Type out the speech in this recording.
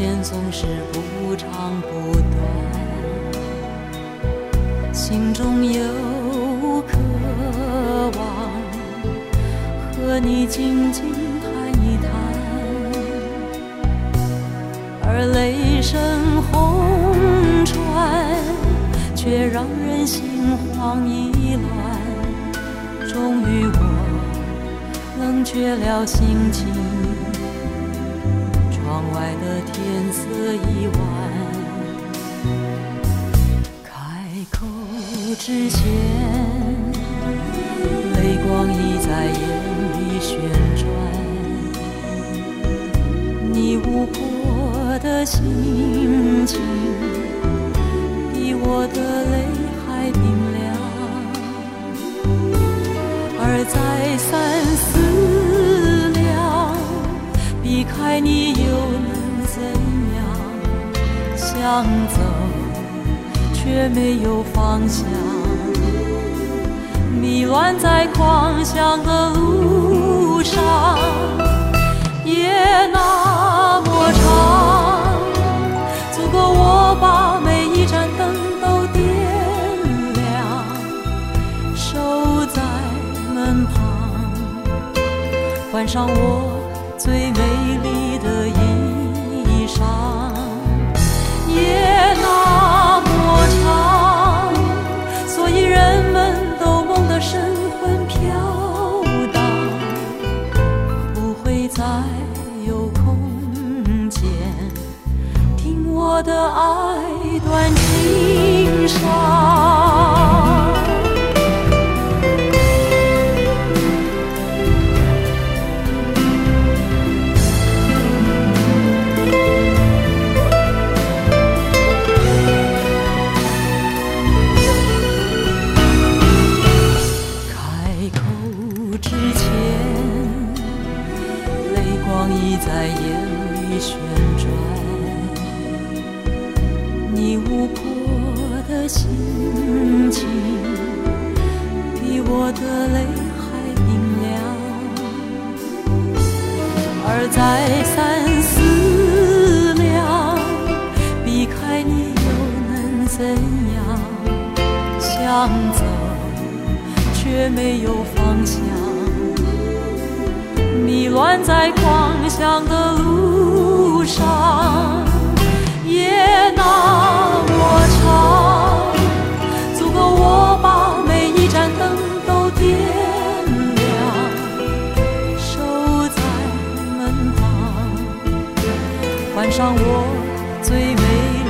间总是不长不短，心中有渴望，和你静静谈一谈，而泪声红传，却让人心慌意乱。终于我冷却了心情，窗外的天色已晚，开口之前，泪光已在眼里旋转，你无波的心情比我的泪还冰凉，而再三思量，避开你又能怎样？想走却没有方向，迷乱在狂想的路上，夜那么长，足够我把每一盏灯都点亮，守在门旁，换上我最美丽的衣裳。夜那么长，所以人们都梦得神魂飘荡，不会再有空间听我的爱断情伤。已在眼里旋转，你无波的心情比我的泪还冰凉，而再三思量，避开你又能怎样？想走却没有方向，迷乱在狂想的路上，夜那么长，足够我把每一盏灯都点亮，守在门旁，换上我最美